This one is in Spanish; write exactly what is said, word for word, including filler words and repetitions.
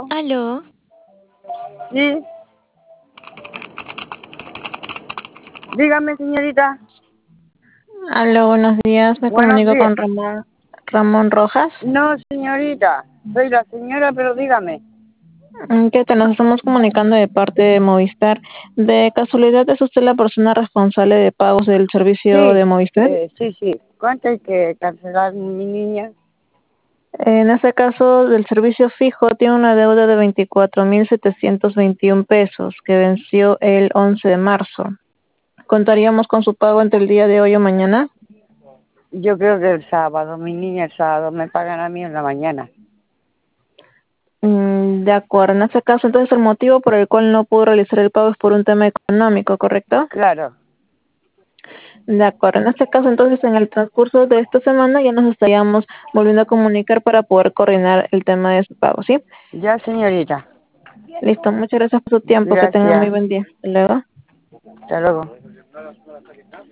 Aló, Sí, dígame, señorita. aló, buenos días. Me Buenos comunico días. con Ramón, Ramón Rojas. No, señorita. Soy la señora, pero dígame. Mm, ¿Qué tal? Nos estamos comunicando de parte de Movistar. ¿De casualidad es usted la persona responsable de pagos del servicio de Sí, Movistar? eh, sí, sí. ¿Cuánto hay que cancelar, mi niña? En este caso, del servicio fijo tiene una deuda de veinticuatro mil setecientos veintiún pesos que venció el once de marzo. ¿Contaríamos con su pago entre el día de hoy o mañana? Yo creo que el sábado, mi niña el sábado, me pagan a mí en la mañana. Mm, De acuerdo, en este caso, entonces el motivo por el cual no pudo realizar el pago es por un tema económico, ¿correcto? Claro. De acuerdo, en este caso entonces en el transcurso de esta semana ya nos estaríamos volviendo a comunicar para poder coordinar el tema de su pago, ¿sí? Ya, señorita. Listo, muchas gracias por su tiempo, que tenga muy Gracias. buen día. Hasta luego. Hasta luego.